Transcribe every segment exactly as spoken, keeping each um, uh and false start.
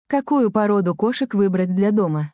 Какую породу кошек выбрать для дома?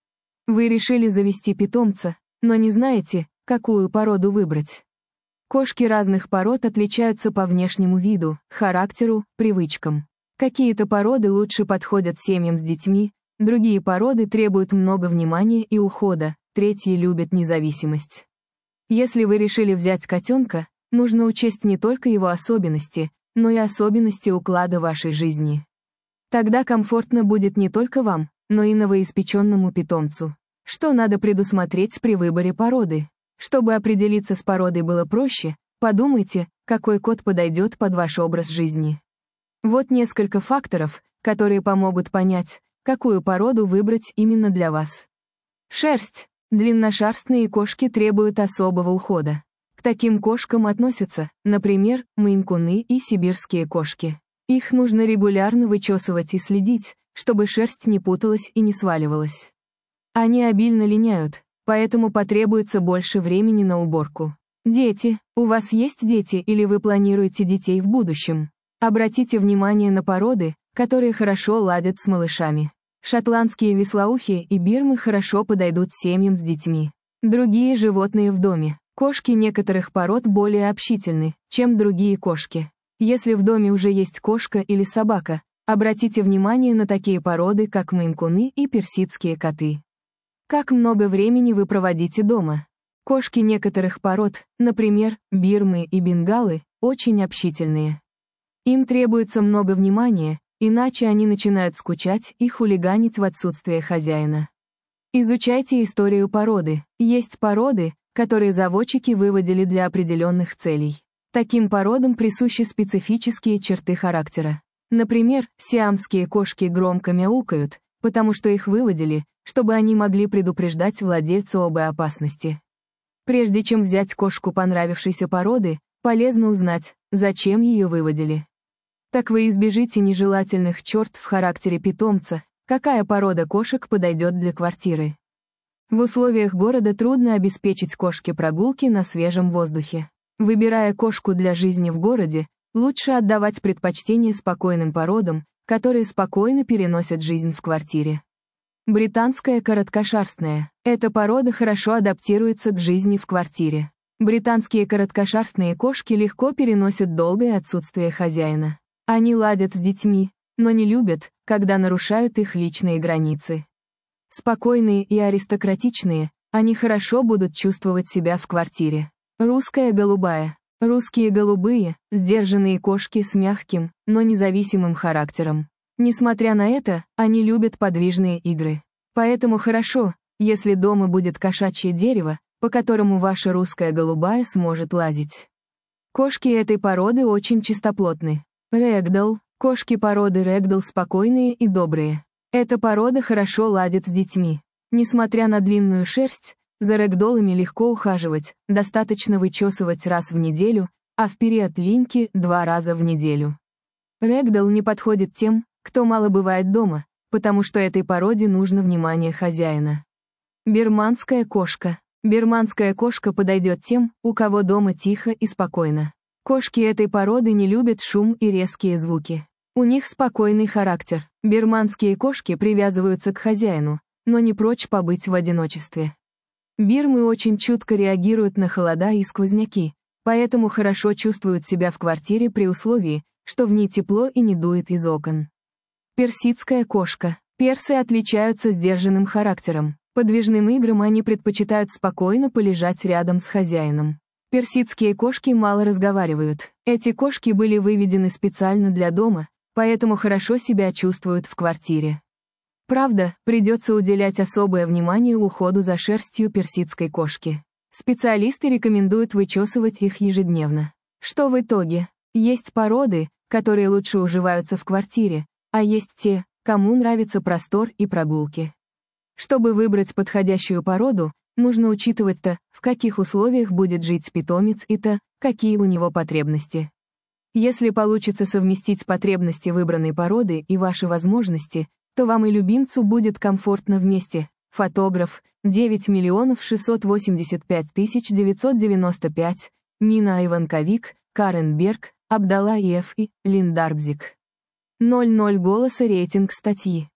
Вы решили завести питомца, но не знаете, какую породу выбрать. Кошки разных пород отличаются по внешнему виду, характеру, привычкам. Какие-то породы лучше подходят семьям с детьми, другие породы требуют много внимания и ухода, третьи любят независимость. Если вы решили взять котенка, нужно учесть не только его особенности, но и особенности уклада вашей жизни. Тогда комфортно будет не только вам, но и новоиспеченному питомцу. Что надо предусмотреть при выборе породы? Чтобы определиться с породой было проще, подумайте, какой кот подойдет под ваш образ жизни. Вот несколько факторов, которые помогут понять, какую породу выбрать именно для вас. Шерсть. Длинношерстные кошки требуют особого ухода. К таким кошкам относятся, например, мейн-куны и сибирские кошки. Их нужно регулярно вычесывать и следить, чтобы шерсть не путалась и не сваливалась. Они обильно линяют, поэтому потребуется больше времени на уборку. Дети. У вас есть дети или вы планируете детей в будущем? Обратите внимание на породы, которые хорошо ладят с малышами. Шотландские вислоухие и бирмы хорошо подойдут семьям с детьми. Другие животные в доме. Кошки некоторых пород более общительны, чем другие кошки. Если в доме уже есть кошка или собака, обратите внимание на такие породы, как мейн-куны и персидские коты. Как много времени вы проводите дома? Кошки некоторых пород, например, бирмы и бенгалы, очень общительные. Им требуется много внимания, иначе они начинают скучать и хулиганить в отсутствие хозяина. Изучайте историю породы. Есть породы, которые заводчики выводили для определенных целей. Таким породам присущи специфические черты характера. Например, сиамские кошки громко мяукают, потому что их выводили, чтобы они могли предупреждать владельцу об опасности. Прежде чем взять кошку понравившейся породы, полезно узнать, зачем ее выводили. Так вы избежите нежелательных черт в характере питомца, какая порода кошек подойдет для квартиры. В условиях города трудно обеспечить кошке прогулки на свежем воздухе. Выбирая кошку для жизни в городе, лучше отдавать предпочтение спокойным породам, которые спокойно переносят жизнь в квартире. Британская короткошерстная. Эта порода хорошо адаптируется к жизни в квартире. Британские короткошерстные кошки легко переносят долгое отсутствие хозяина. Они ладят с детьми, но не любят, когда нарушают их личные границы. Спокойные и аристократичные, они хорошо будут чувствовать себя в квартире. Русская голубая. Русские голубые, сдержанные кошки с мягким, но независимым характером. Несмотря на это, они любят подвижные игры. Поэтому хорошо, если дома будет кошачье дерево, по которому ваша русская голубая сможет лазить. Кошки этой породы очень чистоплотны. Рэгдолл. Кошки породы рэгдолл спокойные и добрые. Эта порода хорошо ладит с детьми. Несмотря на длинную шерсть, за рэгдоллами легко ухаживать, достаточно вычесывать раз в неделю, а в период линьки – два раза в неделю. Рэгдолл не подходит тем, кто мало бывает дома, потому что этой породе нужно внимание хозяина. Бирманская кошка. Бирманская кошка подойдет тем, у кого дома тихо и спокойно. Кошки этой породы не любят шум и резкие звуки. У них спокойный характер. Бирманские кошки привязываются к хозяину, но не прочь побыть в одиночестве. Бирмы очень чутко реагируют на холода и сквозняки, поэтому хорошо чувствуют себя в квартире при условии, что в ней тепло и не дует из окон. Персидская кошка. Персы отличаются сдержанным характером. Подвижным играм они предпочитают спокойно полежать рядом с хозяином. Персидские кошки мало разговаривают. Эти кошки были выведены специально для дома, поэтому хорошо себя чувствуют в квартире. Правда, придется уделять особое внимание уходу за шерстью персидской кошки. Специалисты рекомендуют вычесывать их ежедневно. Что в итоге? Есть породы, которые лучше уживаются в квартире, а есть те, кому нравится простор и прогулки. Чтобы выбрать подходящую породу, нужно учитывать то, в каких условиях будет жить питомец, и то, какие у него потребности. Если получится совместить потребности выбранной породы и ваши возможности, то вам и любимцу будет комфортно вместе. Фотограф, девять миллионов шестьсот восемьдесят пять тысяч девятьсот девяносто пять, Нина Иванковик, Карен Берг, Абдалла Еф и Линдаргзик. ноль ноль голоса рейтинг статьи.